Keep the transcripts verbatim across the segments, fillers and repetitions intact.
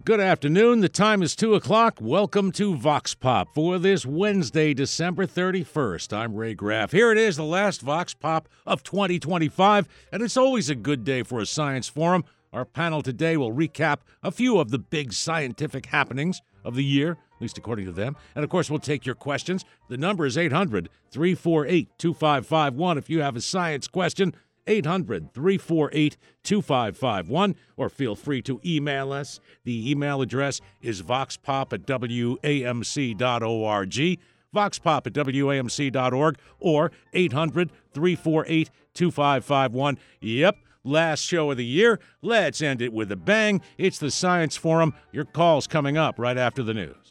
Good afternoon. The time is two o'clock. Welcome to Vox Pop for this Wednesday, December thirty-first. I'm Ray Graff. Here it is, the last Vox Pop of twenty twenty-five, and it's always a good day for a science forum. Our panel today will recap a few of the big scientific happenings of the year, at least according to them. And, of course, we'll take your questions. The number is eight hundred, three four eight, two five five one if you have a science question. eight hundred, three four eight, two five five one, or feel free to email us. The email address is voxpop at w a m c dot org, voxpop at w a m c dot org, or eight hundred, three four eight, two five five one. Yep, last show of the year. Let's end it with a bang. It's the Science Forum. Your call's coming up right after the news.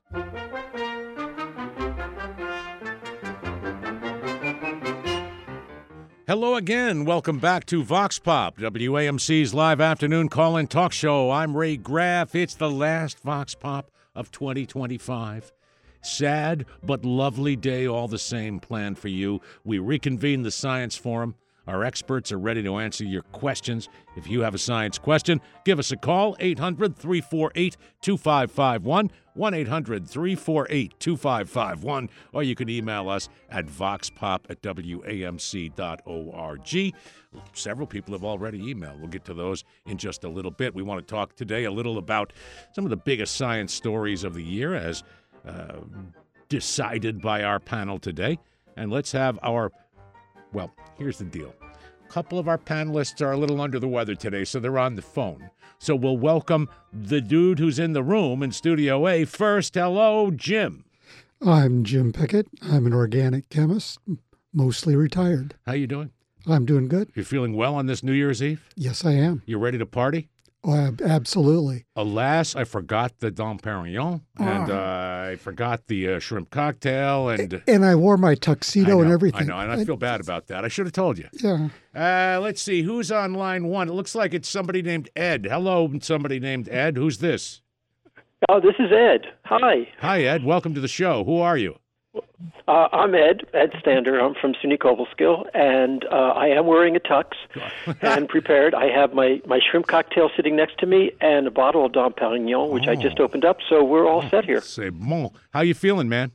Hello again. Welcome back to Vox Pop, W A M C's live afternoon call-in talk show. I'm Ray Graff. It's the last Vox Pop of twenty twenty-five. Sad but lovely day all the same planned for you. We reconvene the Science Forum. Our experts are ready to answer your questions. If you have a science question, give us a call, eight hundred, three four eight, two five five one, one eight hundred, three four eight, two five five one, or you can email us at voxpop at w a m c dot org. Several people have already emailed. We'll get to those in just a little bit. We want to talk today a little about some of the biggest science stories of the year as uh, decided by our panel today. And let's have our, well, here's the deal. A couple of our panelists are a little under the weather today, so they're on the phone. So we'll welcome the dude who's in the room in Studio A first. Hello, Jim. I'm Jim Pickett. I'm an organic chemist, mostly retired. How you doing? I'm doing good. You're feeling well on this New Year's Eve? Yes, I am. You ready to party? Oh, ab- absolutely. Alas, I forgot the Dom Perignon, and uh, I forgot the uh, shrimp cocktail, and And I wore my tuxedo know, and everything. I know, and I feel bad about that. I should have told you. Yeah. Uh, let's see, who's on line one? It looks like it's somebody named Ed. Hello, somebody named Ed. Who's this? Oh, this is Ed. Hi. Hi, Ed. Welcome to the show. Who are you? Uh, I'm Ed, Ed Stander. I'm from SUNY Cobleskill, and uh, I am wearing a tux and prepared. I have my, my shrimp cocktail sitting next to me and a bottle of Dom Perignon, which oh. I just opened up, so we're all set here. C'est bon. How you feeling, man?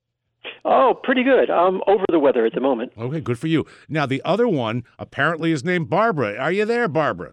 Oh, pretty good. I'm over the weather at the moment. Okay, good for you. Now, the other one apparently is named Barbara. Are you there, Barbara?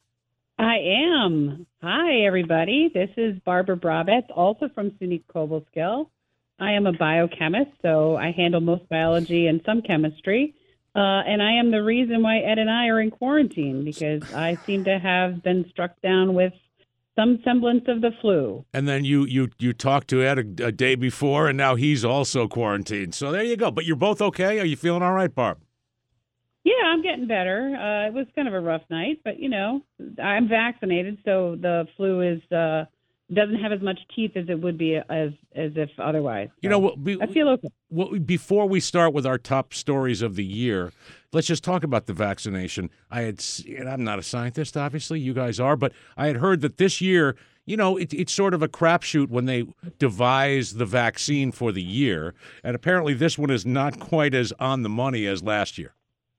I am. Hi, everybody. This is Barbara Brabetz, also from SUNY Cobleskill. I am a biochemist, so I handle most biology and some chemistry. Uh, and I am the reason why Ed and I are in quarantine, because I seem to have been struck down with some semblance of the flu. And then you you you talked to Ed a, a day before, and now he's also quarantined. So there you go. But you're both okay? Are you feeling all right, Barb? Yeah, I'm getting better. Uh, it was kind of a rough night, but, you know, I'm vaccinated, so the flu is uh, doesn't have as much teeth as it would be as as if otherwise. So you know, well, be, I feel okay. Well, before we start with our top stories of the year, let's just talk about the vaccination. I had, and I'm not a scientist, obviously, you guys are, but I had heard that this year, you know, it, it's sort of a crapshoot when they devise the vaccine for the year, and apparently this one is not quite as on the money as last year.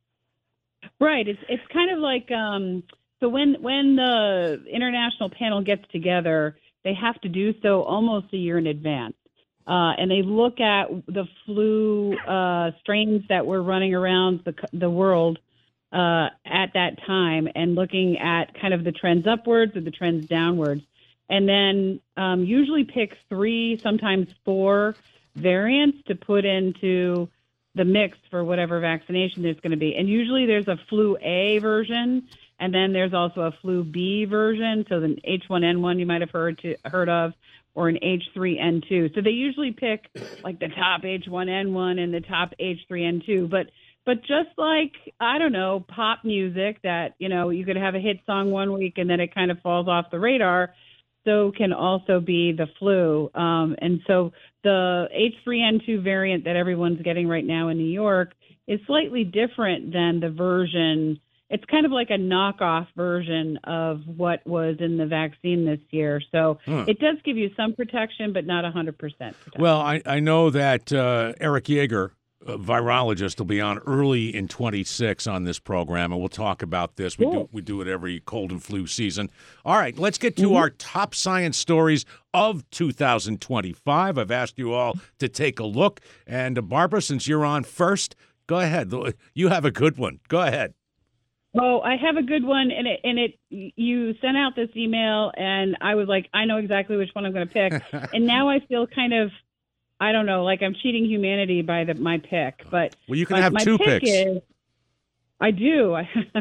Right. It's it's kind of like um, so when when the international panel gets together, they have to do so almost a year in advance. Uh, and they look at the flu uh, strains that were running around the the world uh, at that time, and looking at kind of the trends upwards or the trends downwards, and then um, usually pick three, sometimes four variants to put into the mix for whatever vaccination there's going to be. And usually there's a flu A version, and then there's also a flu B version, so the H one N one you might have heard to, heard of, or an H three N two. So they usually pick like the top H one N one and the top H three N two. But but just like, I don't know, pop music that, you know, you could have a hit song one week and then it kind of falls off the radar, so can also be the flu. Um, and so the H three N two variant that everyone's getting right now in New York is slightly different than the version. It's kind of like a knockoff version of what was in the vaccine this year. So huh. It does give you some protection, but not one hundred percent protection. Well, I, I know that uh, Eric Yeager uh, virologist will be on early in twenty-six on this program, and we'll talk about this. We Cool. do we do it every cold and flu season. All right, let's get to Mm-hmm. our top science stories of two thousand twenty-five. I've asked you all to take a look, and uh, Barbara, since you're on first, go ahead. You have a good one. Go ahead. Oh, I have a good one, and it and it. You sent out this email, and I was like, I know exactly which one I'm going to pick, and now I feel kind of, I don't know, like I'm cheating humanity by the, my pick. But Well, you can my, have my two pick picks. Is, I do.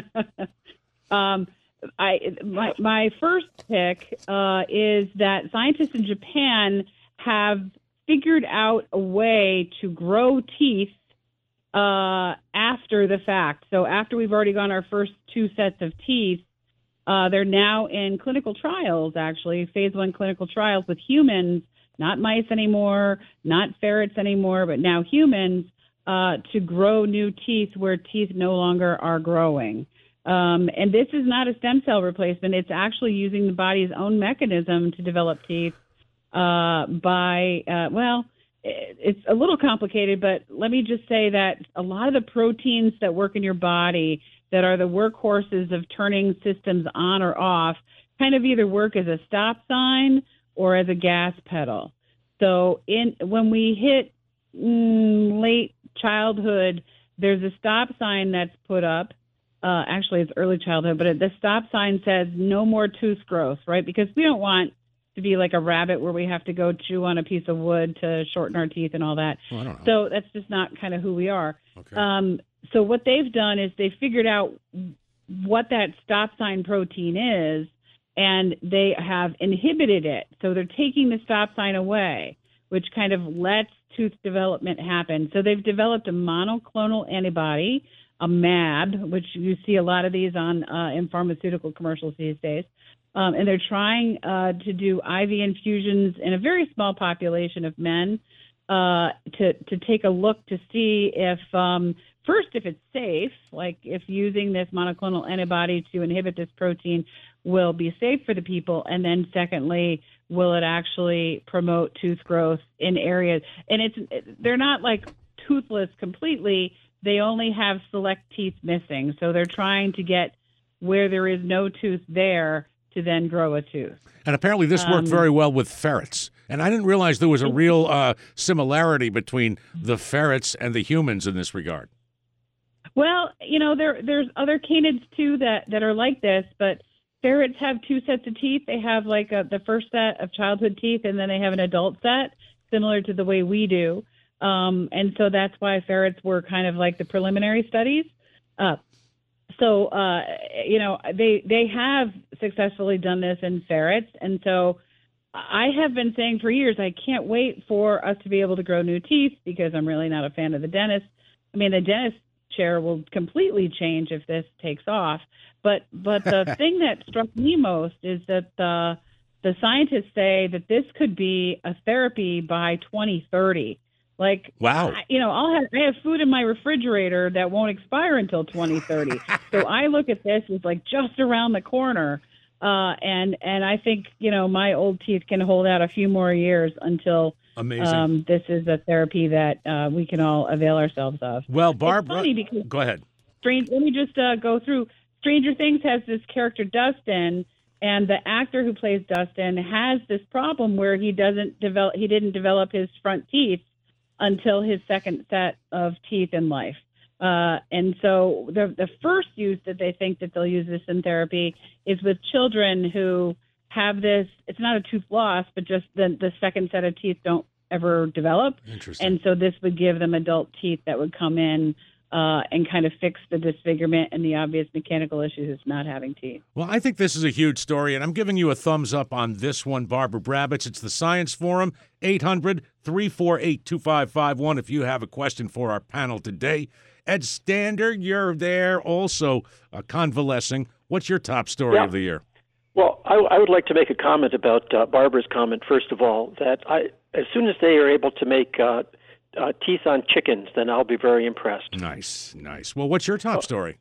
um, I my my first pick uh, is that scientists in Japan have figured out a way to grow teeth uh, after the fact. So after we've already gone our first two sets of teeth, uh, they're now in clinical trials, actually, phase one clinical trials with humans, not mice anymore, not ferrets anymore, but now humans, uh, to grow new teeth where teeth no longer are growing. Um, and this is not a stem cell replacement. It's actually using the body's own mechanism to develop teeth uh, by, uh, well, it's a little complicated, but let me just say that a lot of the proteins that work in your body that are the workhorses of turning systems on or off kind of either work as a stop sign or as a gas pedal. So in when we hit mm, late childhood, there's a stop sign that's put up. Uh, actually, it's early childhood, but the stop sign says no more tooth growth, right? Because we don't want to be like a rabbit where we have to go chew on a piece of wood to shorten our teeth and all that. Well, I don't know. So that's just not kind of who we are. Okay. Um, so what they've done is they figured out what that stop sign protein is, and they have inhibited it. So they're taking the stop sign away, which kind of lets tooth development happen. So they've developed a monoclonal antibody, a M A B, which you see a lot of these on uh, in pharmaceutical commercials these days. Um, and they're trying uh, to do I V infusions in a very small population of men uh, to to take a look to see if, um, first, if it's safe, like if using this monoclonal antibody to inhibit this protein will be safe for the people, and then secondly, will it actually promote tooth growth in areas? And it's they're not like toothless completely. They only have select teeth missing. So they're trying to get where there is no tooth there to then grow a tooth. And apparently this worked Um, very well with ferrets. And I didn't realize there was a real uh, similarity between the ferrets and the humans in this regard. Well, you know, there there's other canids too that, that are like this, but ferrets have two sets of teeth. They have like a, the first set of childhood teeth, and then they have an adult set, similar to the way we do. Um, and so that's why ferrets were kind of like the preliminary studies. Uh, so, uh, you know, they they have successfully done this in ferrets. And so I have been saying for years, I can't wait for us to be able to grow new teeth because I'm really not a fan of the dentist. I mean, the dentist chair will completely change if this takes off. But but the thing that struck me most is that the the scientists say that this could be a therapy by twenty thirty. Like, Wow. I, you know, I'll have I have food in my refrigerator that won't expire until twenty thirty. So I look at this as like just around the corner. Uh, and and I think, you know, my old teeth can hold out a few more years until Amazing. um, this is a therapy that uh, we can all avail ourselves of. Well, Barbara, It's funny because go ahead. Strange, let me just uh, go through. Stranger Things has this character, Dustin, and the actor who plays Dustin has this problem where he doesn't develop, he didn't develop his front teeth until his second set of teeth in life. Uh, and so the the first use that they think that they'll use this in therapy is with children who have this, it's not a tooth loss, but just the, the second set of teeth don't ever develop. Interesting. And so this would give them adult teeth that would come in uh, and kind of fix the disfigurement and the obvious mechanical issues of not having teeth. Well, I think this is a huge story, and I'm giving you a thumbs up on this one, Barbara Brabitz. It's the Science Forum, eight hundred, three four eight, two five five one if you have a question for our panel today. Ed Stander, you're there also uh, convalescing. What's your top story Yeah. of the year? Well, I, I would like to make a comment about uh, Barbara's comment, first of all, that I, as soon as they are able to make uh, uh, teeth on chickens, then I'll be very impressed. Nice, nice. Well, what's your top Oh. story?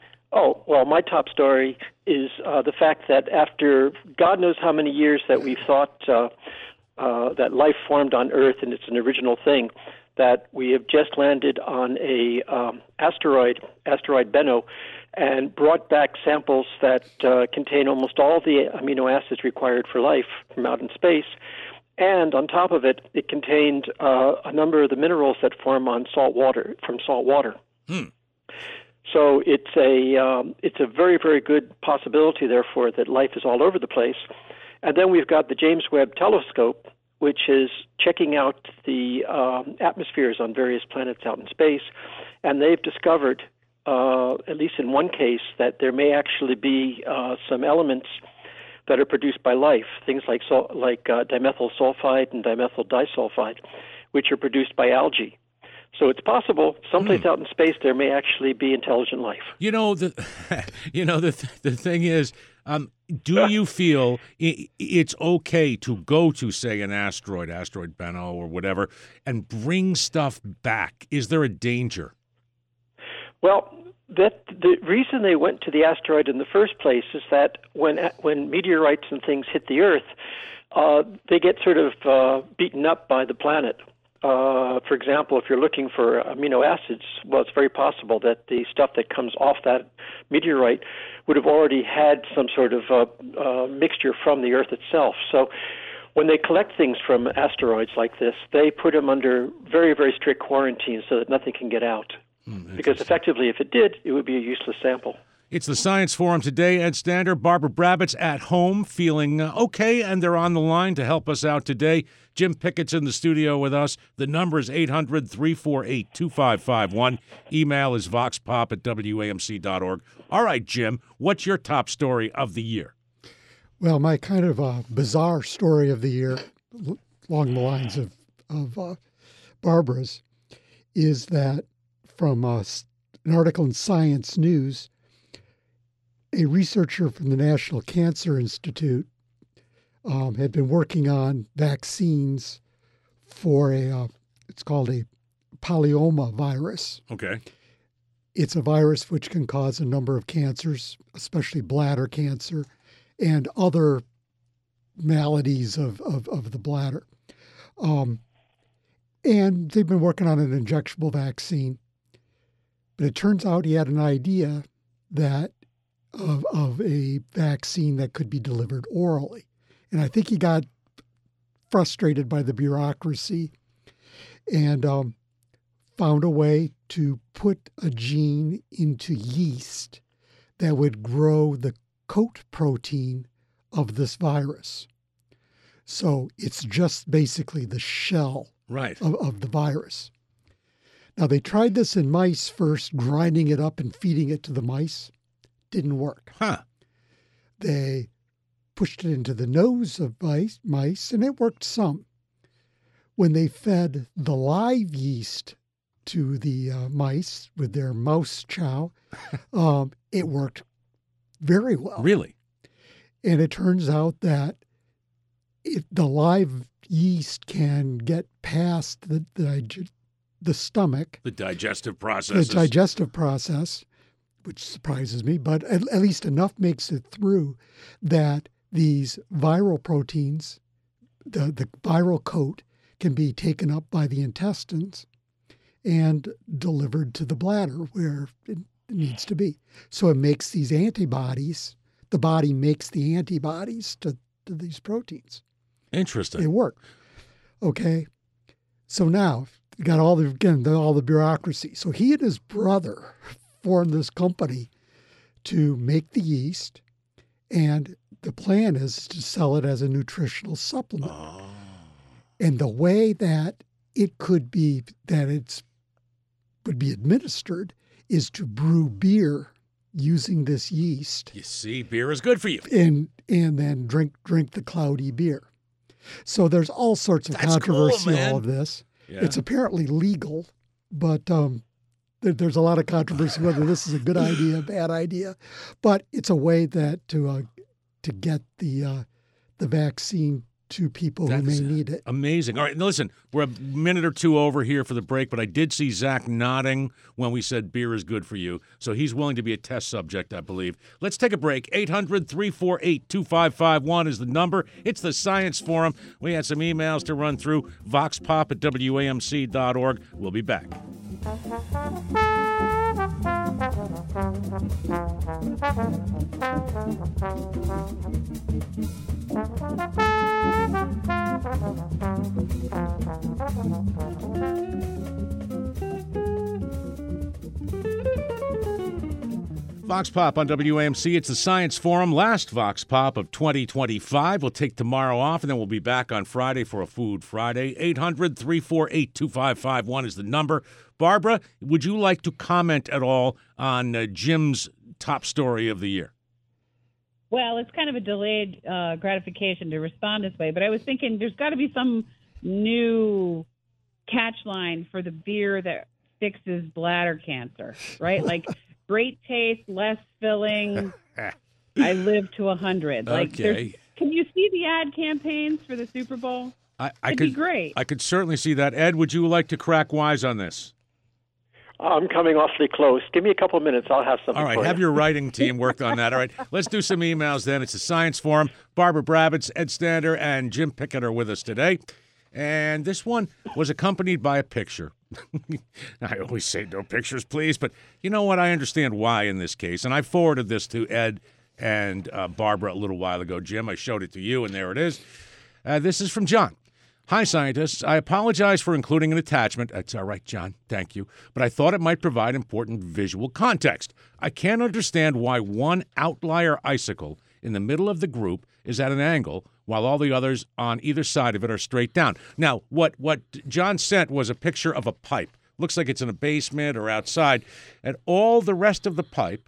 Oh, well, my top story is uh, the fact that after God knows how many years that we've thought uh, uh, that life formed on Earth and it's an original thing, that we have just landed on a um, asteroid, asteroid Bennu, and brought back samples that uh, contain almost all the amino acids required for life from out in space. And on top of it, it contained uh, a number of the minerals that form on salt water, from salt water. Hmm. So it's a um, it's a very, very good possibility, therefore, that life is all over the place. And then we've got the James Webb Telescope, which is checking out the um, atmospheres on various planets out in space. And they've discovered, uh, at least in one case, that there may actually be uh, some elements that are produced by life, things like sol- like uh, dimethyl sulfide and dimethyl disulfide, which are produced by algae. So it's possible someplace mm. out in space there may actually be intelligent life. You know the, you know the th- the thing is, um, do you feel I- it's okay to go to, say, an asteroid, asteroid Bennu or whatever, and bring stuff back? Is there a danger? Well, that the reason they went to the asteroid in the first place is that when when meteorites and things hit the Earth, uh, they get sort of uh, beaten up by the planet. Uh, for example, if you're looking for amino acids, well, it's very possible that the stuff that comes off that meteorite would have already had some sort of uh, uh, mixture from the Earth itself. So when they collect things from asteroids like this, they put them under very, very strict quarantine so that nothing can get out. Mm, because effectively, if it did, it would be a useless sample. It's the Science Forum today. Ed Stander, Barbara Brabitz at home, feeling uh, okay, and they're on the line to help us out today. Jim Pickett's in the studio with us. The number is eight hundred, three four eight, two five five one. Email is voxpop at W A M C dot org. All right, Jim, what's your top story of the year? Well, my kind of uh, bizarre story of the year, along the lines of, of uh, Barbara's, is that from uh, an article in Science News, a researcher from the National Cancer Institute um, had been working on vaccines for a, uh, it's called a polyoma virus. Okay. It's a virus which can cause a number of cancers, especially bladder cancer and other maladies of, of, of the bladder. Um, and they've been working on an injectable vaccine. But it turns out he had an idea that Of, of a vaccine that could be delivered orally. And I think he got frustrated by the bureaucracy and um, found a way to put a gene into yeast that would grow the coat protein of this virus. So it's just basically the shell right. of, of the virus. Now, they tried this in mice first, grinding it up and feeding it to the mice. Didn't work. Huh. They pushed it into the nose of mice, mice, and it worked some. When they fed the live yeast to the uh, mice with their mouse chow, um, it worked very well. Really? And it turns out that if the live yeast can get past the the, the stomach, the digestive process, the digestive process, which surprises me, but at, at least enough makes it through that these viral proteins, the, the viral coat, can be taken up by the intestines and delivered to the bladder where it needs to be. So it makes these antibodies, the body makes the antibodies to, to these proteins. Interesting. They work. Okay. So now, you got all the, again, the, all the bureaucracy. So he and his brother formed this company to make the yeast, and the plan is to sell it as a nutritional supplement. Oh. And the way that it could be, that it's would be administered is to brew beer using this yeast. You see, beer is good for you. And and then drink drink the cloudy beer. So there's all sorts of That's controversy cool, in man. all of this. Yeah. It's apparently legal, but um, there, there's a lot of controversy whether this is a good idea, a bad idea. But it's a way that to uh, to get the uh, the vaccine to people That's who may need it. Amazing. All right, now listen, we're a minute or two over here for the break, but I did see Zach nodding when we said beer is good for you, so he's willing to be a test subject, I believe. Let's take a break. eight hundred, three four eight, two five five one is the number. It's the Science Forum. We had some emails to run through. voxpop at W A M C dot org. We'll be back. Vox Pop on W A M C. It's the Science Forum. Last Vox Pop of twenty twenty-five. We'll take tomorrow off, and then we'll be back on Friday for a Food Friday. eight hundred, three four eight, two five five one is the number. Barbara, would you like to comment at all on uh, Jim's top story of the year? Well, it's kind of a delayed uh, gratification to respond this way, but I was thinking there's got to be some new catch line for the beer that fixes bladder cancer, right? Like great taste, less filling. I live to a hundred. Like, okay. Can you see the ad campaigns for the Super Bowl? I, I It'd could, be great. I could certainly see that. Ed, would you like to crack wise on this? I'm coming awfully close. Give me a couple of minutes. I'll have something All right, for have you. your writing team work on that. All right, let's do some emails then. It's a Science Forum. Barbara Brabitz, Ed Stander, and Jim Pickett are with us today. And this one was accompanied by a picture. I always say no pictures, please, but you know what? I understand why in this case. And I forwarded this to Ed and uh, Barbara a little while ago. Jim, I showed it to you, and there it is. Uh, this is from John. Hi, scientists. I apologize for including an attachment. That's all right, John. Thank you. But I thought it might provide important visual context. I can't understand why one outlier icicle in the middle of the group is at an angle while all the others on either side of it are straight down. Now, what, what John sent was a picture of a pipe. Looks like it's in a basement or outside. And all the rest of the pipe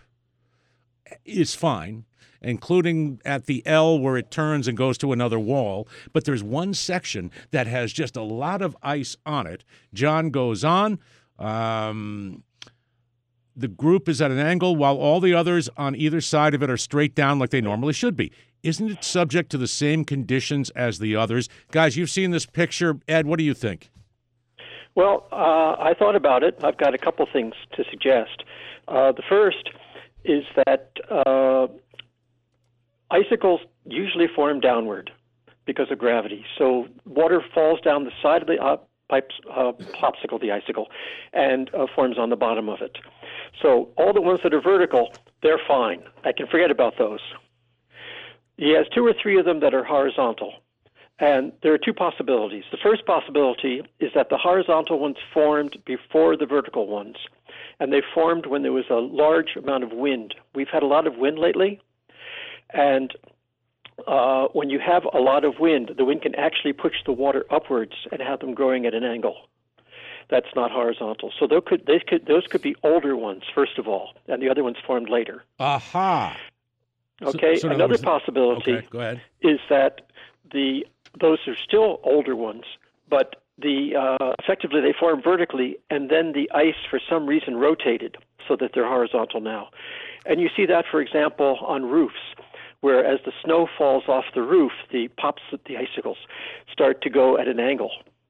is fine, including at the L where it turns and goes to another wall. But there's one section that has just a lot of ice on it. John goes on. Um, the group is at an angle while all the others on either side of it are straight down like they normally should be. Isn't it subject to the same conditions as the others? Guys, you've seen this picture. Ed, what do you think? Well, uh, I thought about it. I've got a couple things to suggest. Uh, the first is that uh, icicles usually form downward because of gravity. So water falls down the side of the uh, pipes, uh, popsicle, the icicle, and uh, forms on the bottom of it. So all the ones that are vertical, they're fine. I can forget about those. He has two or three of them that are horizontal. And there are two possibilities. The first possibility is that the horizontal ones formed before the vertical ones. And they formed when there was a large amount of wind. We've had a lot of wind lately. And uh, when you have a lot of wind, the wind can actually push the water upwards and have them growing at an angle. That's not horizontal. So those could, they could, those could be older ones, first of all, and the other ones formed later. Aha. Okay, so, so another words, possibility okay, go ahead. is that the those are still older ones, but the uh, effectively they formed vertically, and then the ice for some reason rotated so that they're horizontal now. And you see that, for example, on roofs, where as the snow falls off the roof, the pops, the icicles start to go at an angle.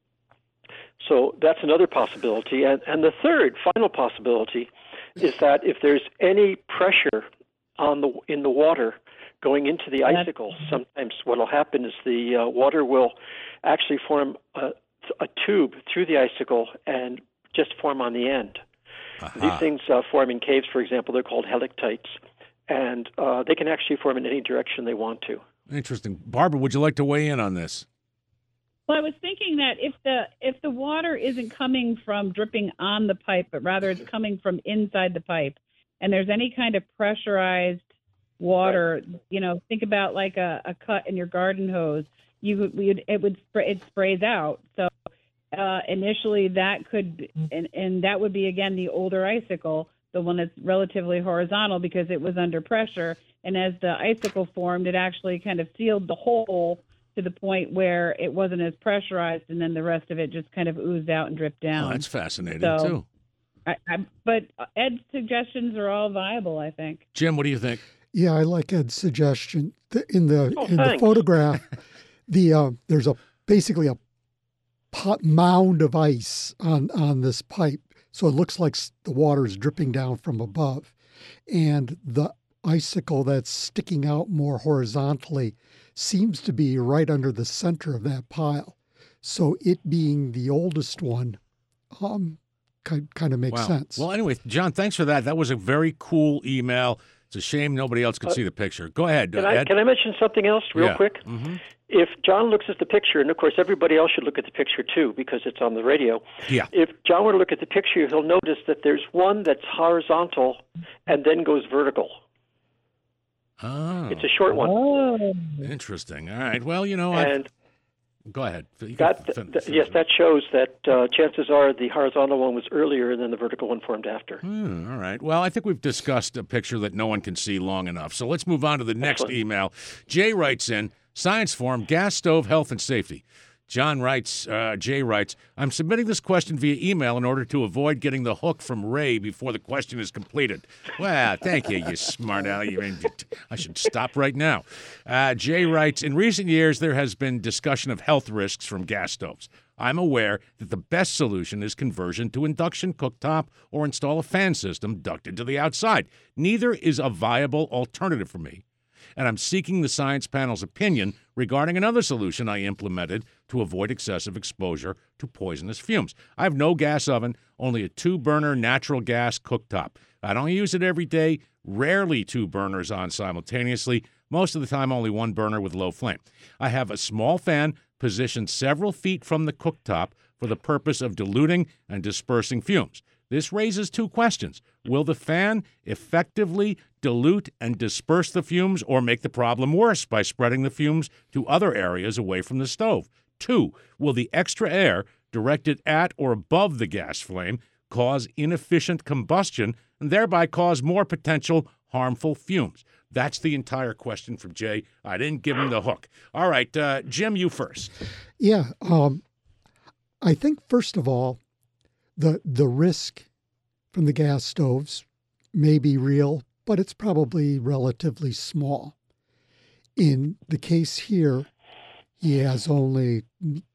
So that's another possibility. And, and the third, final possibility is that if there's any pressure on the in the water going into the icicles, sometimes what will happen is the uh, water will actually form a, a tube through the icicle and just form on the end. Uh-huh. These things uh, form in caves, for example. They're called helictites, and uh, they can actually form in any direction they want to. Interesting. Barbara, would you like to weigh in on this? Well, I was thinking that if the if the water isn't coming from dripping on the pipe, but rather it's coming from inside the pipe, and there's any kind of pressurized water, right. you know, think about like a, a cut in your garden hose. You would, would it would spray, it sprays out. So uh, initially that could, and, and that would be again the older icicle, the one that's relatively horizontal because it was under pressure. And as the icicle formed, it actually kind of sealed the hole to the point where it wasn't as pressurized, and then the rest of it just kind of oozed out and dripped down. Oh, that's fascinating so, too. I, I, but Ed's suggestions are all viable, I think. Jim, what do you think? Yeah, I like Ed's suggestion. The, in the oh, in the photograph, the uh, there's a basically a pot mound of ice on on this pipe, so it looks like the water is dripping down from above, and the icicle that's sticking out more horizontally seems to be right under the center of that pile. So it being the oldest one, um, kind kind of makes wow. sense. Well, anyway, John, thanks for that. That was a very cool email. It's a shame nobody else could uh, see the picture. Go ahead, can uh, I, Ed. Can I mention something else real yeah. quick? Mm-hmm. If John looks at the picture, and of course everybody else should look at the picture too because it's on the radio. Yeah. If John were to look at the picture, he'll notice that there's one that's horizontal and then goes vertical. Oh. It's a short one. Oh. Interesting. All right. Well, you know, and I... go ahead. You that, fin- th- yes, that shows that uh, chances are the horizontal one was earlier and then the vertical one formed after. Hmm, all right. Well, I think we've discussed a picture that no one can see long enough. So let's move on to the next Excellent. email. Jay writes in, Science Forum, gas stove, health and safety. John writes, uh, Jay writes, I'm submitting this question via email in order to avoid getting the hook from Ray before the question is completed. Well, thank you, you smart aleck. I mean, I should stop right now. Uh, Jay writes, in recent years, there has been discussion of health risks from gas stoves. I'm aware that the best solution is conversion to induction cooktop or install a fan system ducted to the outside. Neither is a viable alternative for me, and I'm seeking the science panel's opinion regarding another solution I implemented to avoid excessive exposure to poisonous fumes. I have no gas oven, only a two-burner natural gas cooktop. I don't use it every day, rarely two burners on simultaneously, most of the time only one burner with low flame. I have a small fan positioned several feet from the cooktop for the purpose of diluting and dispersing fumes. This raises two questions. Will the fan effectively dilute and disperse the fumes or make the problem worse by spreading the fumes to other areas away from the stove? Two, will the extra air directed at or above the gas flame cause inefficient combustion and thereby cause more potential harmful fumes? That's the entire question from Jay. I didn't give him the hook. All right, uh, Jim, you first. Yeah, um, I think first of all, the the risk from the gas stoves may be real, but it's probably relatively small. In the case here, he has only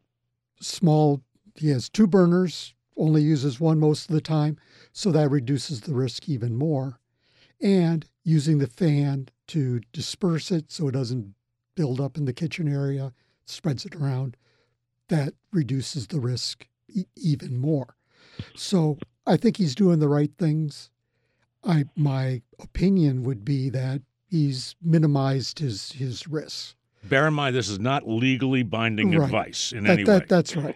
small, he has two burners, only uses one most of the time, so that reduces the risk even more. And using the fan to disperse it so it doesn't build up in the kitchen area, spreads it around, that reduces the risk e- even more. So I think he's doing the right things. I my opinion would be that he's minimized his, his risks. Bear in mind, this is not legally binding right. advice in that, any that, way. That's right.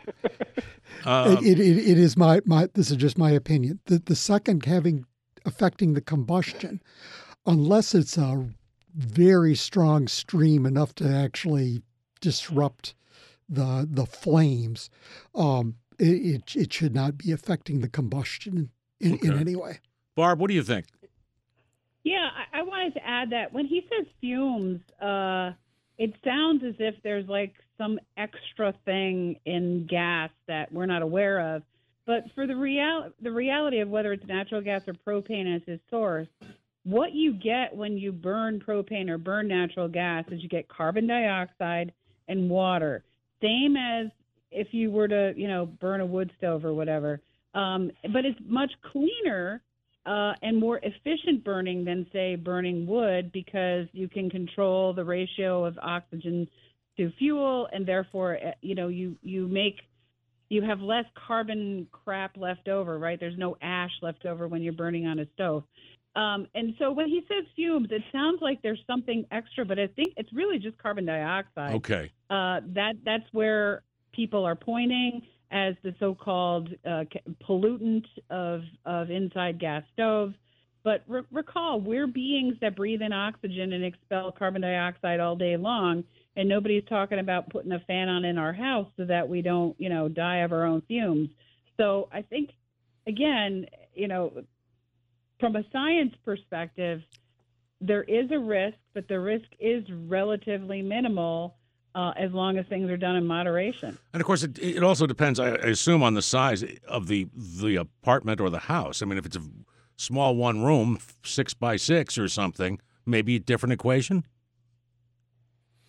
um, it, it, it is my, my, this is just my opinion. The, the second, having, affecting the combustion, unless it's a very strong stream enough to actually disrupt the, the flames, um, it, it, it should not be affecting the combustion in, okay. in any way. Barb, what do you think? Yeah, I, I wanted to add that when he says fumes, uh, it sounds as if there's like some extra thing in gas that we're not aware of. But for the real the reality of whether it's natural gas or propane as his source, what you get when you burn propane or burn natural gas is you get carbon dioxide and water. Same as if you were to, you know, burn a wood stove or whatever. Um, but it's much cleaner Uh, and more efficient burning than, say, burning wood because you can control the ratio of oxygen to fuel, and therefore, you know, you, you make you have less carbon crap left over, right? There's no ash left over when you're burning on a stove. Um, and so when he says fumes, it sounds like there's something extra, but I think it's really just carbon dioxide. Okay. Uh, that that's where people are pointing as the so-called uh, pollutant of, of inside gas stoves. But re- recall, we're beings that breathe in oxygen and expel carbon dioxide all day long, and nobody's talking about putting a fan on in our house so that we don't, you know, die of our own fumes. So I think, again, you know, from a science perspective, there is a risk, but the risk is relatively minimal. Uh, as long as things are done in moderation. And, of course, it, it also depends, I assume, on the size of the the apartment or the house. I mean, if it's a small one-room, six by six or something, maybe a different equation?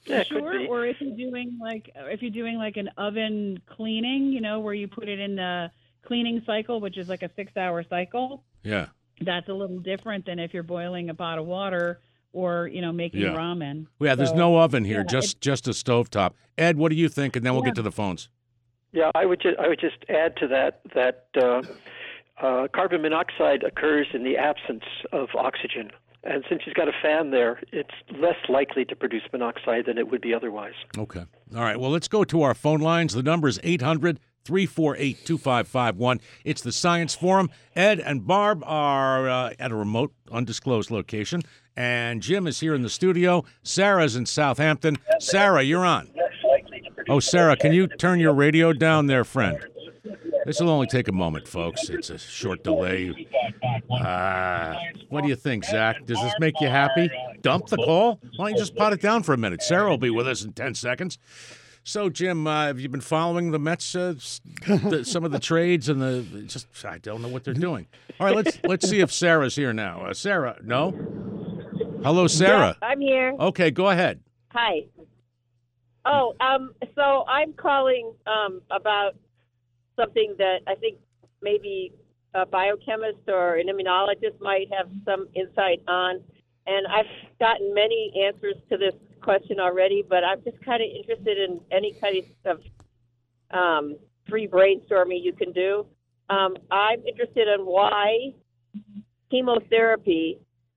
Yeah, it sure. could be. Or if you're doing like if you're doing like an oven cleaning, you know, where you put it in the cleaning cycle, which is like a six-hour cycle. Yeah. That's a little different than if you're boiling a pot of water or, you know, making Yeah. ramen. Yeah, there's So, no oven here, yeah, just just a stovetop. Ed, what do you think? And then we'll Yeah. get to the phones. Yeah, I would just I would just add to that that uh, uh, carbon monoxide occurs in the absence of oxygen, and since you've got a fan there, it's less likely to produce monoxide than it would be otherwise. Okay. All right. Well, let's go to our phone lines. The number is eight hundred, three four eight, two five five one. It's the Science Forum. Ed and Barb are uh, at a remote, undisclosed location, and Jim is here in the studio. Sarah's in Southampton. Sarah, you're on. Oh, Sarah, can you turn your radio down there, friend? This will only take a moment, folks. It's a short delay. Uh, what do you think, Zach? Does this make you happy? Dump the call? Why don't you just pot it down for a minute? Sarah will be with us in ten seconds. So, Jim, uh, have you been following the Mets, uh, the, some of the trades and the just? I don't know what they're doing. All right, let's let's see if Sarah's here now. Uh, Sarah, no. Hello, Sarah. Yeah, I'm here. Okay, go ahead. Hi. Oh, um, so I'm calling um, about something that I think maybe a biochemist or an immunologist might have some insight on. And I've gotten many answers to this question already, but I'm just kind of interested in any kind of um, free brainstorming you can do. Um, I'm interested in why chemotherapy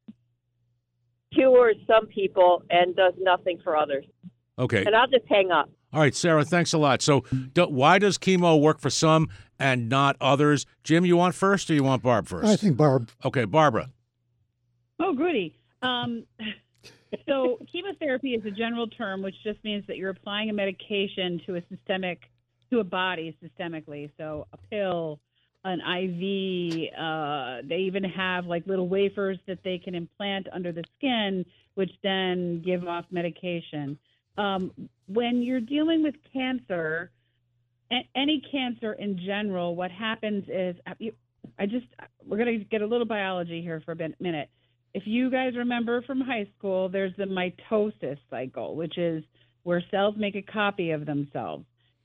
cures some people and does nothing for others. Okay. And I'll just hang up. All right, Sarah, thanks a lot. So do, why does chemo work for some and not others? Jim, you want first or you want Barb first? I think Barb. Okay, Barbara. Oh, goody. Um, so chemotherapy is a general term, which just means that you're applying a medication to a systemic, to a body systemically. So a pill, an I V. Uh, they even have like little wafers that they can implant under the skin, which then give off medication. Um, when you're dealing with cancer, a- any cancer in general, what happens is, I just, we're going to get a little biology here for a bit, minute. If you guys remember from high school, there's the mitosis cycle, which is where cells make a copy of themselves.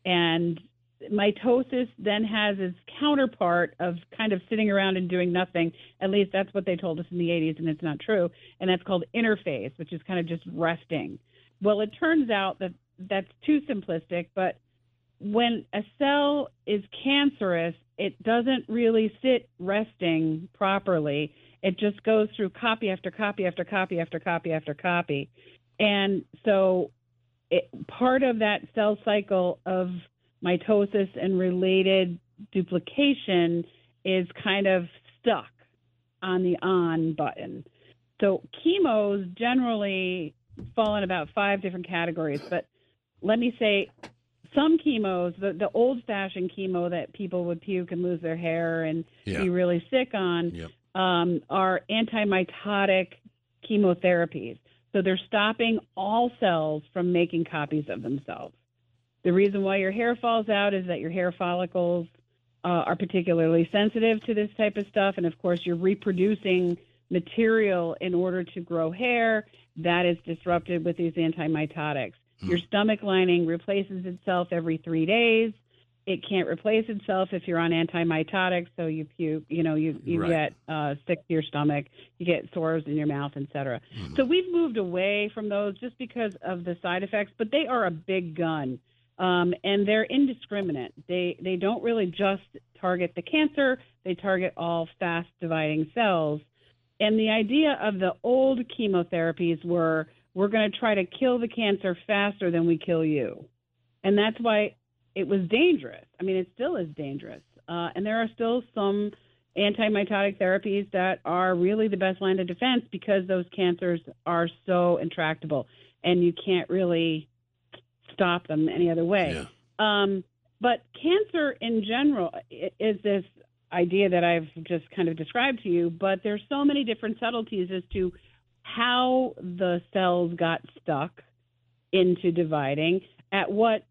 And mitosis then has its counterpart of kind of sitting around and doing nothing. At least that's what they told us in the eighties, and it's not true. And that's called interphase, which is kind of just resting. Well, it turns out that that's too simplistic, but when a cell is cancerous, it doesn't really sit resting properly. It just goes through copy after copy after copy after copy after copy. And so it, part of that cell cycle of mitosis and related duplication is kind of stuck on the on button. So chemos generally fall in about five different categories, but let me say some chemos, the, the old-fashioned chemo that people would puke and lose their hair and Yeah. be really sick on, Yep. um, are antimitotic chemotherapies. So they're stopping all cells from making copies of themselves. The reason why your hair falls out is that your hair follicles uh, are particularly sensitive to this type of stuff, and of course you're reproducing material in order to grow hair. That is disrupted with these antimitotics. Hmm. Your stomach lining replaces itself every three days. It can't replace itself if you're on antimitotics, so you puke, you know, you, you Right. get uh, sick to your stomach, you get sores in your mouth, et cetera. Mhm. So we've moved away from those just because of the side effects, but they are a big gun, um, and they're indiscriminate. They, they don't really just target the cancer, they target all fast-dividing cells. And the idea of the old chemotherapies were, we're going to try to kill the cancer faster than we kill you. And that's why it was dangerous. I mean, it still is dangerous. Uh, and there are still some antimitotic therapies that are really the best line of defense because those cancers are so intractable and you can't really stop them any other way. Yeah. Um, but cancer in general is this idea that I've just kind of described to you, but there's so many different subtleties as to how the cells got stuck into dividing, at what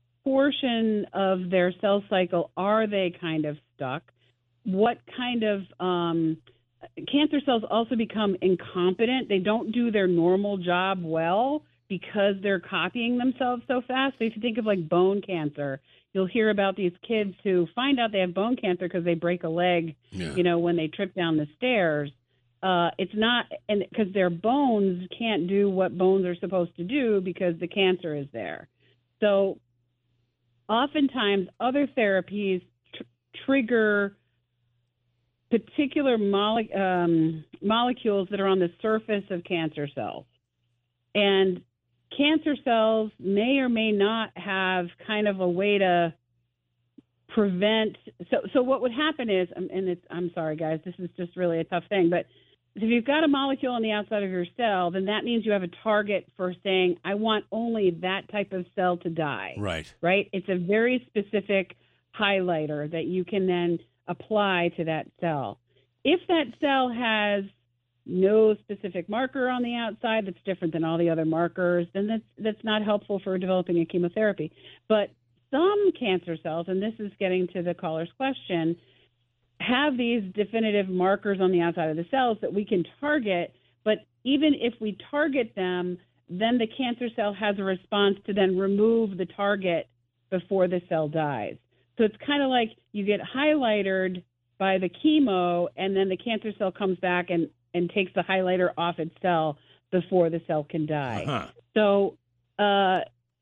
portion of their cell cycle are they kind of stuck, what kind of um, cancer cells also become incompetent. They don't do their normal job well because they're copying themselves so fast. So if you think of like bone cancer, you'll hear about these kids who find out they have bone cancer because they break a leg, Yeah. you know, when they trip down the stairs. Uh, it's not, and because their bones can't do what bones are supposed to do because the cancer is there. So oftentimes other therapies tr- trigger particular mole- um, molecules that are on the surface of cancer cells. And cancer cells may or may not have kind of a way to prevent. So, so what would happen is, and it's, I'm sorry, guys, this is just really a tough thing, but if you've got a molecule on the outside of your cell, then that means you have a target for saying, I want only that type of cell to die. Right. Right? It's a very specific highlighter that you can then apply to that cell. If that cell has no specific marker on the outside that's different than all the other markers, then that's that's not helpful for developing a chemotherapy. But some cancer cells, and this is getting to the caller's question, have these definitive markers on the outside of the cells that we can target, but even if we target them, then the cancer cell has a response to then remove the target before the cell dies. So it's kind of like you get highlighted by the chemo, and then the cancer cell comes back and, and takes the highlighter off its cell before the cell can die. Uh-huh. So uh,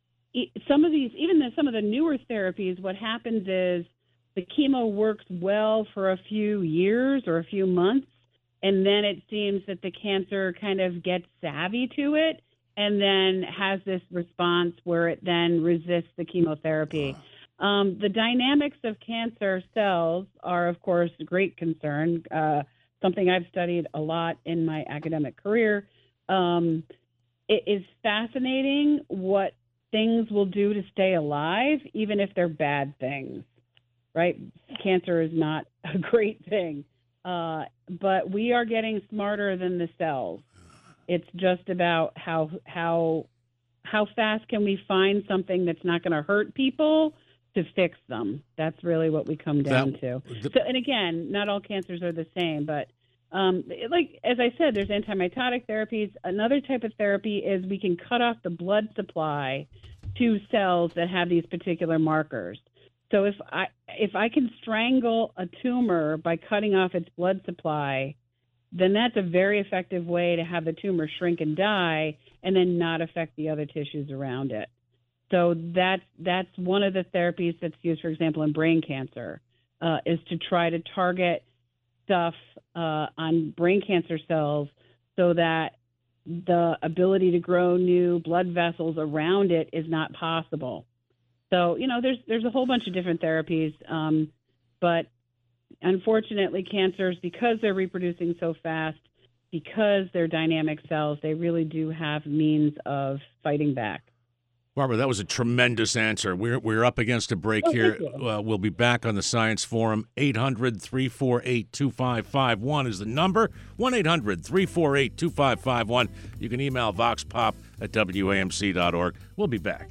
some of these, even the, some of the newer therapies, what happens is the chemo works well for a few years or a few months, and then it seems that the cancer kind of gets savvy to it and then has this response where it then resists the chemotherapy. Um, the dynamics of cancer cells are, of course, a great concern, uh, something I've studied a lot in my academic career. Um, it is fascinating what things will do to stay alive, even if they're bad things. Right? Cancer is not a great thing, uh, but we are getting smarter than the cells. It's just about how how how fast can we find something that's not going to hurt people to fix them. That's really what we come down That- to. the- So, and again, not all cancers are the same, but um, like as I said, there's antimitotic therapies. Another type of therapy is we can cut off the blood supply to cells that have these particular markers. So if I if I can strangle a tumor by cutting off its blood supply, then that's a very effective way to have the tumor shrink and die and then not affect the other tissues around it. So that's that's one of the therapies that's used, for example, in brain cancer, uh, is to try to target stuff uh, on brain cancer cells so that the ability to grow new blood vessels around it is not possible. So, you know, there's there's a whole bunch of different therapies, um, but unfortunately, cancers, because they're reproducing so fast, because they're dynamic cells, they really do have means of fighting back. Barbara, that was a tremendous answer. We're we're up against a break Oh, here. thank you. Uh, we'll be back on the Science Forum. eight hundred, three four eight, two five five one is the number. one eight hundred, three four eight, two five five one. You can email voxpop at W A M C dot org. We'll be back.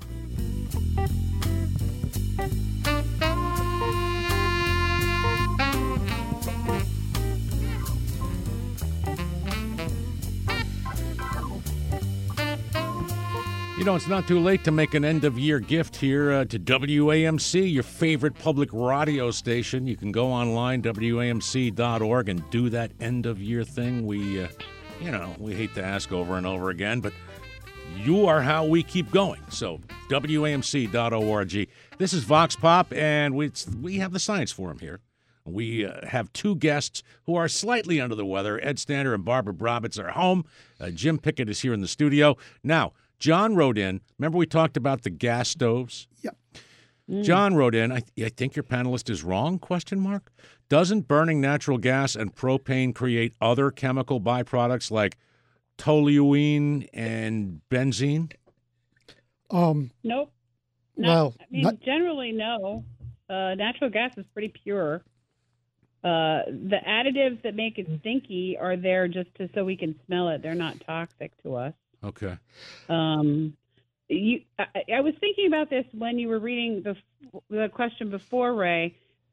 You know, it's not too late to make an end-of-year gift here uh, to W A M C, your favorite public radio station. You can go online, W A M C dot org, and do that end-of-year thing. We, uh, you know, we hate to ask over and over again, but you are how we keep going. So, W A M C dot org. This is Vox Pop, and we, we have the Science Forum here. We uh, have two guests who are slightly under the weather. Ed Stander and Barbara Brobitz are home. Uh, Jim Pickett is here in the studio. Now, John wrote in. Remember we talked about the gas stoves? Yep. John wrote in, I, I think your panelist is wrong, question mark. Doesn't burning natural gas and propane create other chemical byproducts like toluene and benzene? Um, Nope. Not, well, I mean, not- generally, no. Uh, natural gas is pretty pure. Uh, the additives that make it stinky are there just to, so we can smell it. They're not toxic to us. Okay. Um, you, I, I was thinking about this when you were reading the, the question before, Ray.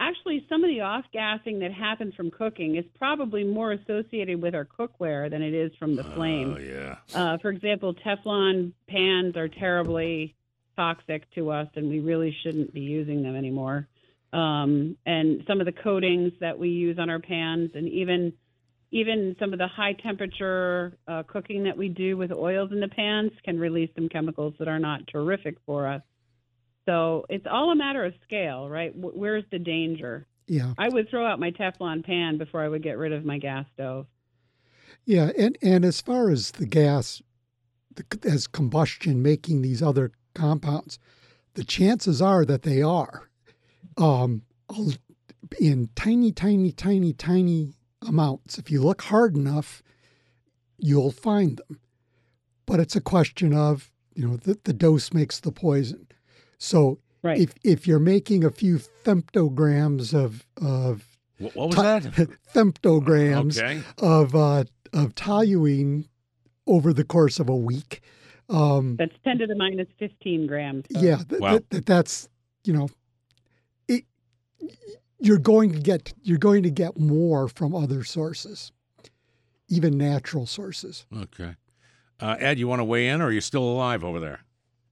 actually, some of the off-gassing that happens from cooking is probably more associated with our cookware than it is from the flame. Oh, yeah. Uh, for example, Teflon pans are terribly toxic to us, and we really shouldn't be using them anymore. Um, and some of the coatings that we use on our pans, and even even some of the high-temperature uh, cooking that we do with oils in the pans can release some chemicals that are not terrific for us. So it's all a matter of scale, right? W- where's the danger? Yeah. I would throw out my Teflon pan before I would get rid of my gas stove. Yeah, and, and as far as the gas, the, as combustion making these other compounds, the chances are that they are um, in tiny, tiny, tiny, tiny amounts. If you look hard enough, you'll find them. But it's a question of, you know, the, the dose makes the poison. So right. if if you're making a few femtograms of of What, what was that? femtograms Okay. of uh, of toluene over the course of a week. Um, That's ten to the minus fifteen grams. So. yeah, th- Wow. th- th- that's you know, it, you're going to get you're going to get more from other sources, even natural sources. Okay. Uh, Ed, you want to weigh in, or are you still alive over there?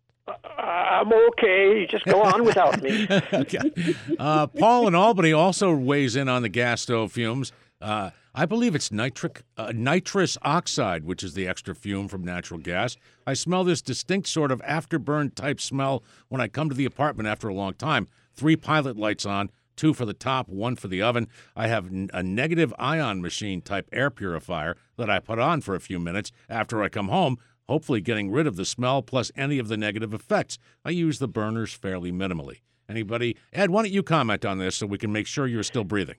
I'm okay. Just go on without me. Okay. Uh, Paul in Albany also weighs in on the gas stove fumes. Uh, I believe it's nitric uh, nitrous oxide, which is the extra fume from natural gas. I smell this distinct sort of afterburn type smell when I come to the apartment after a long time. Three pilot lights on, two for the top, one for the oven. I have n- a negative ion machine type air purifier that I put on for a few minutes after I come home, hopefully getting rid of the smell plus any of the negative effects. I use the burners fairly minimally. Anybody? Ed, why don't you comment on this so we can make sure you're still breathing?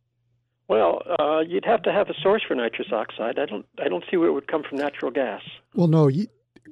Well, uh, you'd have to have a source for nitrous oxide. I don't. I don't see where it would come from natural gas. Well, no, you,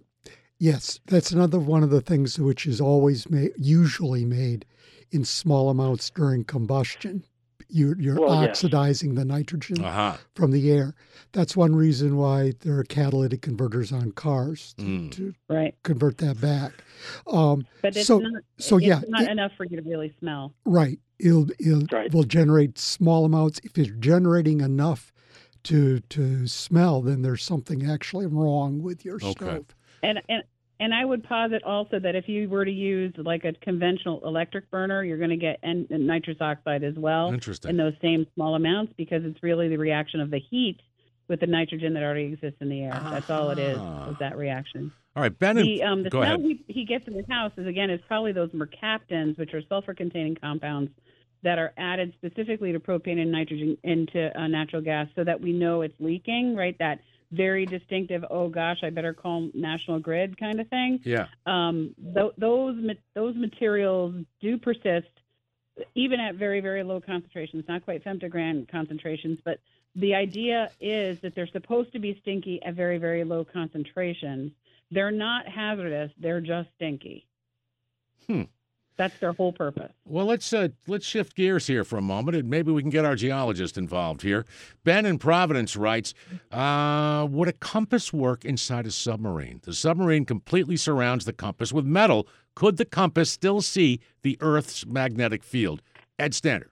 yes, that's another one of the things which is always made, usually made in small amounts during combustion. You, you're Well, yes. oxidizing the nitrogen Uh-huh. from the air. That's one reason why there are catalytic converters on cars to, Mm. to Right. convert that back. Um, But it's so, not, so it's yeah, not it- enough for you to really smell. right. It'll, it'll Right. will generate small amounts. If it's generating enough to to smell, then there's something actually wrong with your Okay. stove. And and and I would posit also that if you were to use like a conventional electric burner, you're going to get en- nitrous oxide as well Interesting. in those same small amounts because it's really the reaction of the heat with the nitrogen that already exists in the air. That's all it is, Ah. is that reaction. All right, Ben. The um the go smell ahead. he, he gets in his house is again is probably those mercaptans, which are sulfur-containing compounds that are added specifically to propane and nitrogen into uh, natural gas, so that we know it's leaking. Right, that very distinctive. Oh gosh, I better call National Grid kind of thing. Yeah. Um, th- those ma- those materials do persist even at very very low concentrations, not quite femtogram concentrations, but the idea is that they're supposed to be stinky at very very low concentrations. They're not hazardous. They're just stinky. Hmm. That's their whole purpose. Well, let's uh, let's shift gears here for a moment, and maybe we can get our geologist involved here. Ben in Providence writes, uh, would a compass work inside a submarine? The submarine completely surrounds the compass with metal. Could the compass still see the Earth's magnetic field? Ed Stander.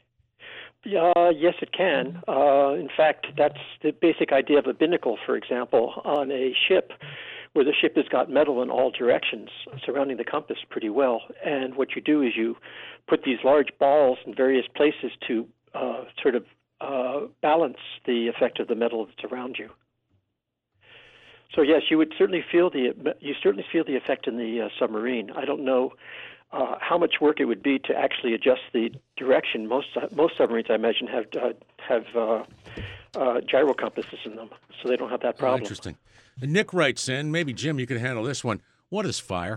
Uh, yes, it can. Uh, in fact, that's the basic idea of a binnacle, for example, on a ship, where the ship has got metal in all directions surrounding the compass pretty well. And what you do is you put these large balls in various places to uh, sort of uh, balance the effect of the metal that's around you. So yes, you would certainly feel the you certainly feel the effect in the uh, submarine. I don't know uh, how much work it would be to actually adjust the direction. Most most submarines, I imagine, have uh, have uh, uh, gyro compasses in them, so they don't have that Oh, problem. interesting. And Nick writes in, maybe Jim, you can handle this one. What is fire?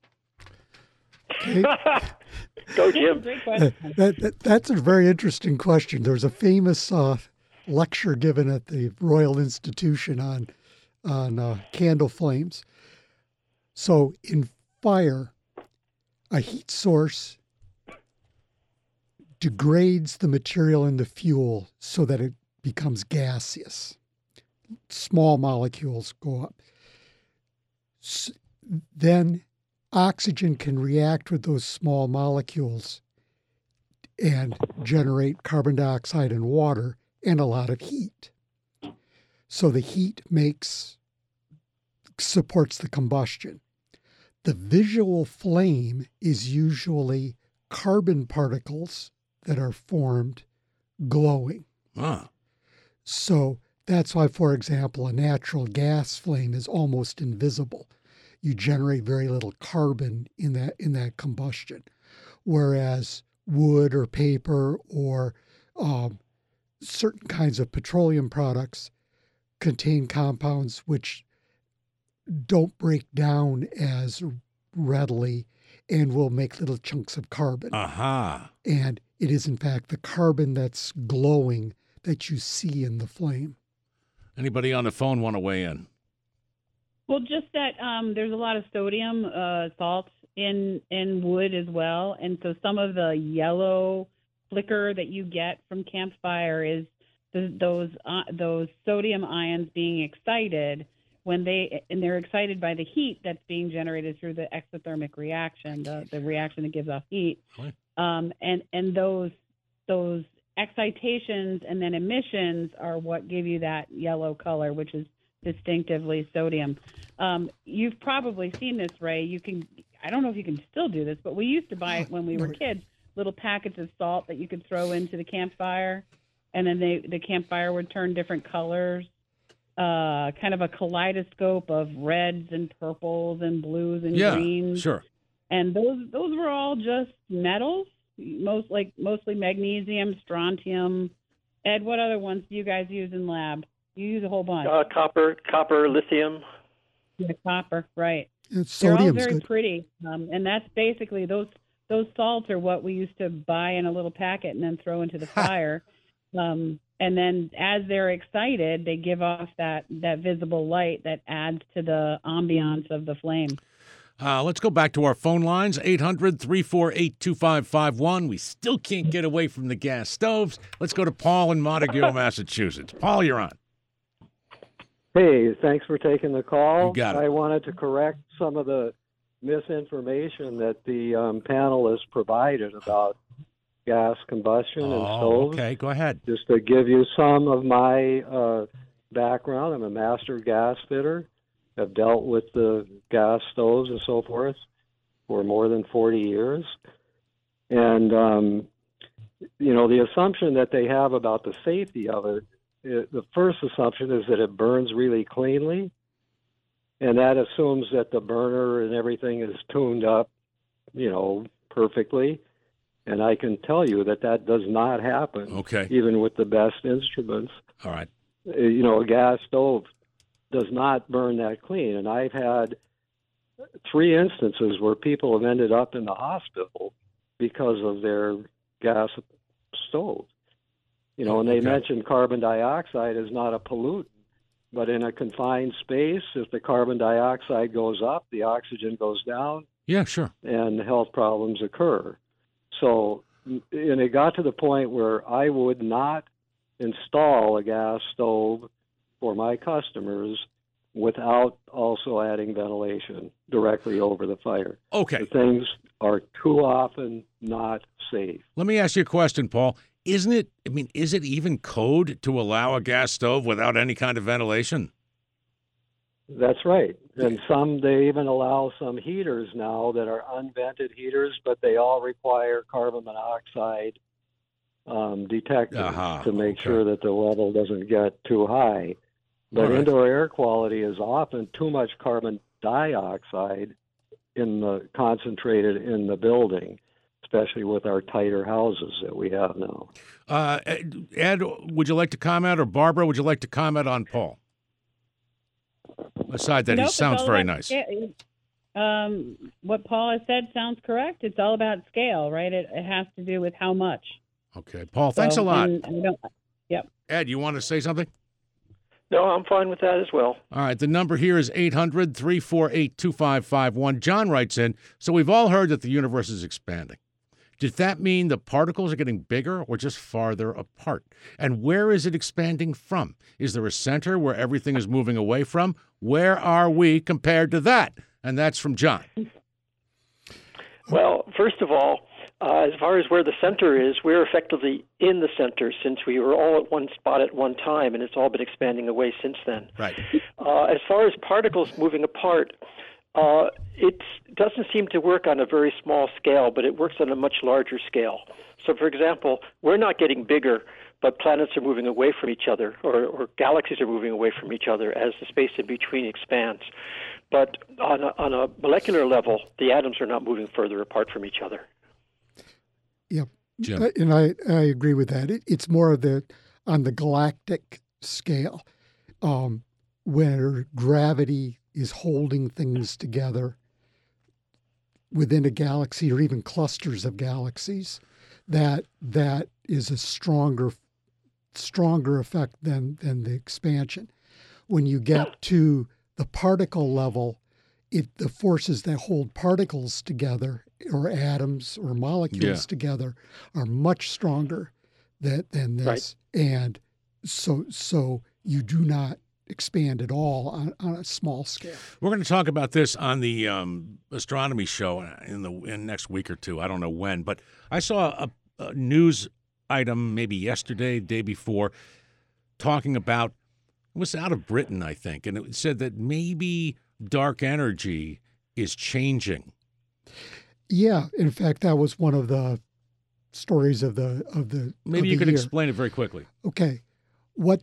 Go, Jim. Great question. That, that, that's a very interesting question. There's a famous uh, lecture given at the Royal Institution on on uh, candle flames. So in fire, a heat source degrades the material in the fuel so that it becomes gaseous. Small molecules go up. S- then oxygen can react with those small molecules and generate carbon dioxide and water and a lot of heat. So the heat makes supports the combustion. The visual flame is usually carbon particles that are formed glowing. Ah. So that's why, for example, a natural gas flame is almost invisible. You generate very little carbon in that in that combustion, whereas wood or paper or um, certain kinds of petroleum products contain compounds which don't break down as readily and will make little chunks of carbon. Aha. And it is, in fact, the carbon that's glowing that you see in the flame. Anybody on the phone want to weigh in? Well, just that um, there's a lot of sodium uh, salts in in wood as well, and so some of the yellow flicker that you get from campfire is the, those uh, those sodium ions being excited when they and they're excited by the heat that's being generated through the exothermic reaction, the, the reaction that gives off heat, Really? um, and and those those excitations and then emissions are what give you that yellow color, which is distinctively sodium. Um, you've probably seen this, Ray. You can, I don't know if you can still do this, but we used to buy it when we were kids, little packets of salt that you could throw into the campfire, and then they, the campfire would turn different colors, uh, kind of a kaleidoscope of reds and purples and blues and Yeah, greens. sure. And those those were all just metals, most like mostly magnesium, strontium. Ed, what other ones do you guys use in lab? You use a whole bunch. Uh, copper, copper, lithium. Yeah, copper, right. It's They're all sodium's very good. pretty, um, and that's basically those those salts are what we used to buy in a little packet and then throw into the fire. Um, and then as they're excited, they give off that that visible light that adds to the ambiance of the flame. Uh, let's go back to our phone lines, eight hundred, three four eight, two five five one. We still can't get away from the gas stoves. Let's go to Paul in Montague, Massachusetts. Paul, you're on. Hey, thanks for taking the call. You got it. I wanted to correct some of the misinformation that the um, panel has provided about gas combustion and Oh, stoves. okay. Go ahead. Just to give you some of my uh, background, I'm a master gas fitter. I've dealt with the gas stoves and so forth for more than forty years. And, um, you know, the assumption that they have about the safety of it, it, the first assumption is that it burns really cleanly. And that assumes that the burner and everything is tuned up, you know, perfectly. And I can tell you that that does not happen, Okay. even with the best instruments. All right. Uh, You know, a gas stove does not burn that clean. And I've had three instances where people have ended up in the hospital because of their gas stove. You know, and they Okay. mentioned carbon dioxide is not a pollutant, but in a confined space, if the carbon dioxide goes up, the oxygen goes down, Yeah, sure. and health problems occur. So, and it got to the point where I would not install a gas stove for my customers without also adding ventilation directly over the fire. Okay. The things are too often not safe. Let me ask you a question, Paul. Isn't it, I mean, is it even code to allow a gas stove without any kind of ventilation? That's right. And some, they even allow some heaters now that are unvented heaters, but they all require carbon monoxide um, detectors Aha, to make okay. sure that the level doesn't get too high. But All right. indoor air quality is often too much carbon dioxide in the concentrated in the building, especially with our tighter houses that we have now. Uh, Ed, Ed, would you like to comment, or Barbara, would you like to comment on Paul? Aside that Nope, he it's sounds all very about nice. scale. Um, what Paul has said sounds correct. It's all about scale, right? It, it has to do with how much. Okay, Paul, thanks So, a lot. and- and we don't- yep. Ed, you want to say something? No, I'm fine with that as well. All right, the number here is eight hundred, three four eight, two five five one. John writes in, so we've all heard that the universe is expanding. Does that mean the particles are getting bigger or just farther apart? And where is it expanding from? Is there a center where everything is moving away from? Where are we compared to that? And that's from John. Well, first of all, Uh, as far as where the center is, we're effectively in the center since we were all at one spot at one time, and it's all been expanding away since then. Right. Uh, as far as particles moving apart, uh, it doesn't seem to work on a very small scale, but it works on a much larger scale. So, for example, we're not getting bigger, but planets are moving away from each other, or, or galaxies are moving away from each other as the space in between expands. But on a, on a molecular level, the atoms are not moving further apart from each other. Yep. Jim. Uh, and I, I agree with that. It, it's more of the on the galactic scale, um, where gravity is holding things together within a galaxy or even clusters of galaxies. That that is a stronger stronger effect than than the expansion. When you get to the particle level, it the forces that hold particles together, or atoms or molecules Yeah. together, are much stronger than than this. Right. And so so you do not expand at all on, on a small scale. We're going to talk about this on the um, astronomy show in the in next week or two. I don't know when, but I saw a, a news item maybe yesterday, day before, talking about, it was out of Britain, I think, and it said that maybe dark energy is changing. Yeah, in fact, that was one of the stories of the of the. Maybe of you the could year. explain it very quickly. Okay, what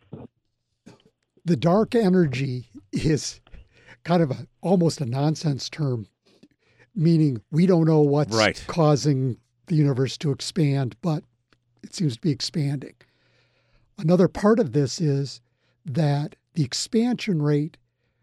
the dark energy is kind of a almost a nonsense term, meaning we don't know what's Right. causing the universe to expand, but it seems to be expanding. Another part of this is that the expansion rate,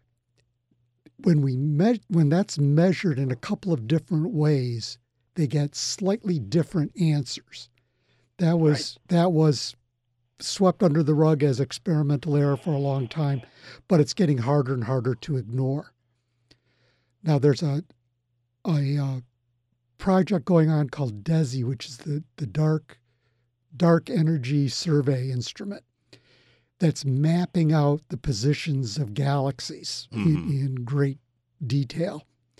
when we me- when that's measured in a couple of different ways, they get slightly different answers. That was that was swept under the rug as experimental error for a long time, but it's getting harder and harder to ignore. Now there's a a uh, project going on called DESI, which is the the dark dark energy survey instrument, that's mapping out the positions of galaxies Mhm. in, in great detail.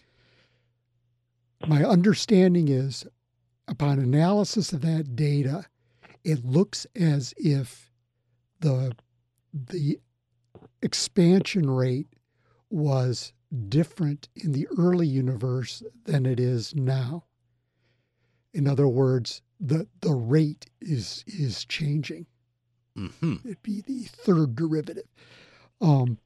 My understanding is, upon analysis of that data, it looks as if the the expansion rate was different in the early universe than it is now. In other words, the the rate is is changing. Hmm. It'd be the third derivative. Um,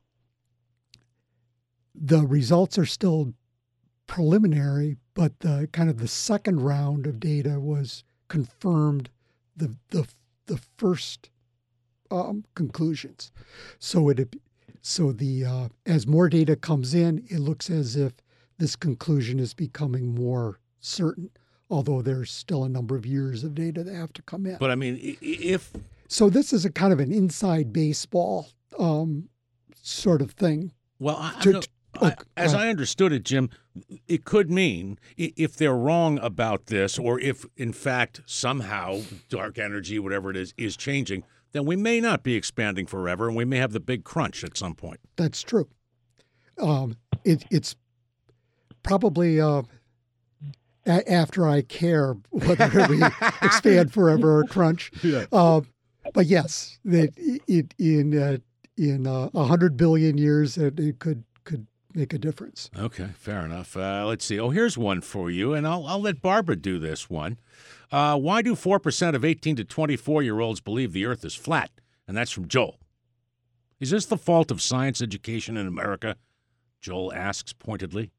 the results are still preliminary, but the kind of the second round of data was confirmed the the the first um, conclusions. So it so the uh, as more data comes in, it looks as if this conclusion is becoming more certain. Although there's still a number of years of data that have to come in. But I mean, i- if So this is a kind of an inside baseball um, sort of thing. well, I, I To- know- to- I- oh, as go I ahead. understood it, Jim, it could mean i- if they're wrong about this, or if in fact somehow dark energy, whatever it is, is changing, then we may not be expanding forever, and we may have the big crunch at some point. That's true. Um, it, it's probably uh, a- after I care whether we expand forever or crunch. Yeah. Uh, but yes, that it, in uh, in uh, a hundred billion years, it, it could could make a difference. Okay, fair enough. Uh, let's see. Oh, here's one for you, and I'll I'll let Barbara do this one. Uh, why do four percent of eighteen to twenty-four year olds believe the Earth is flat? And that's from Joel. Is this the fault of science education in America? Joel asks pointedly.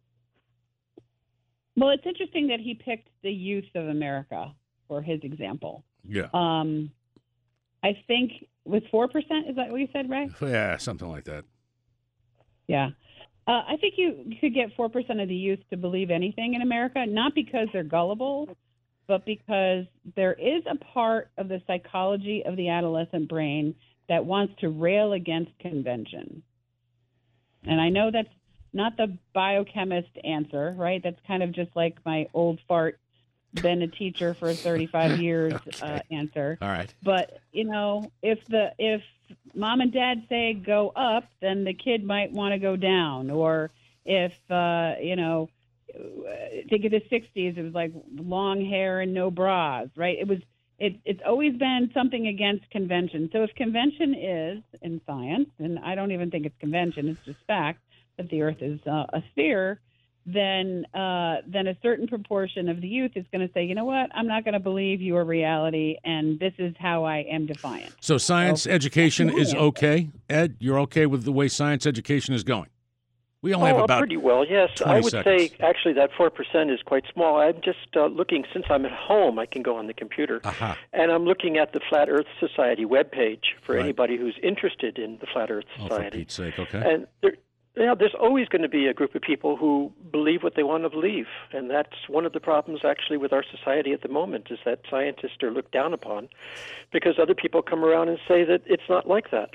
Well, it's interesting that he picked the youth of America for his example. Yeah. Um, I think with four percent, is that what you said, Ray? Yeah, something like that. Yeah. Uh, I think you could get four percent of the youth to believe anything in America, not because they're gullible, but because there is a part of the psychology of the adolescent brain that wants to rail against convention. And I know that's not the biochemist answer, right? That's kind of just like my old fart, been a teacher for thirty-five years Okay. uh, answer. All right. But, you know, if the if mom and dad say go up, then the kid might want to go down. Or if, uh, you know, think of the sixties, it was like long hair and no bras, right? It was it, it's always been something against convention. So if convention is in science, and I don't even think it's convention, it's just fact that the Earth is uh, a sphere, then uh, then a certain proportion of the youth is going to say, you know what, I'm not going to believe your reality, and this is how I am defiant. So science so, education is yeah. okay? Ed, you're okay with the way science education is going? We only oh, have about pretty well, yes. I would seconds. say actually that four percent is quite small. I'm just uh, looking, since I'm at home, I can go on the computer, Aha. and I'm looking at the Flat Earth Society webpage for Right. anybody who's interested in the Flat Earth Oh, for Society. Pete's sake, okay. And there, you know, there's always going to be a group of people who believe what they want to believe, and that's one of the problems actually with our society at the moment, is that scientists are looked down upon because other people come around and say that it's not like that.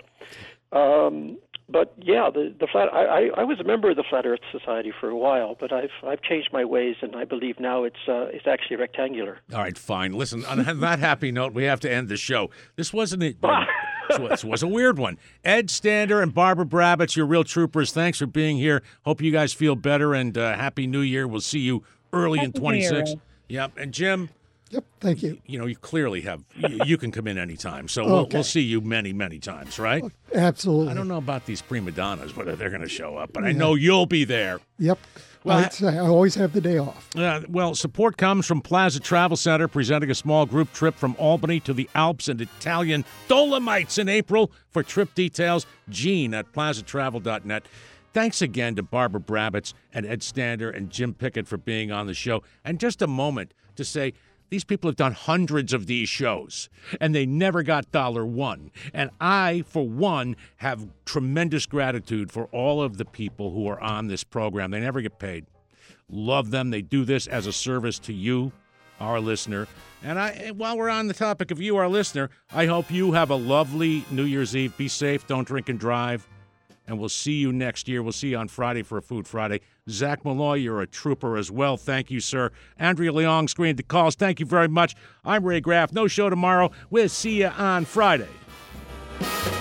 Um, But yeah, the the flat. I, I, I was a member of the Flat Earth Society for a while, but I've I've changed my ways, and I believe now it's uh, it's actually rectangular. All right, fine. Listen, on that happy note, we have to end the show. This wasn't it. This was a weird one. Ed Stander and Barbara Brabitz, you're real troopers. Thanks for being here. Hope you guys feel better, and uh, Happy New Year. We'll see you early Happy in twenty-six. New Year. Yep. And Jim. Yep, thank you. You know, you clearly have. You, you can come in anytime, so we'll, Okay. we'll see you many, many times, right? Absolutely. I don't know about these prima donnas, whether they're going to show up, but I know you'll be there. Yep. Well, I'd say I always have the day off. Uh, well, support comes from Plaza Travel Center, presenting a small group trip from Albany to the Alps and Italian Dolomites in April. For trip details, Gene at plaza travel dot net. Thanks again to Barbara Brabitz and Ed Stander and Jim Pickett for being on the show. And just a moment to say, these people have done hundreds of these shows, and they never got dollar one. And I, for one, have tremendous gratitude for all of the people who are on this program. They never get paid. Love them. They do this as a service to you, our listener. And I, while we're on the topic of you, our listener, I hope you have a lovely New Year's Eve. Be safe. Don't drink and drive. And we'll see you next year. We'll see you on Friday for a Food Friday. Zach Malloy, you're a trooper as well. Thank you, sir. Andrea Leong screened the calls. Thank you very much. I'm Ray Graff. No show tomorrow. We'll see you on Friday.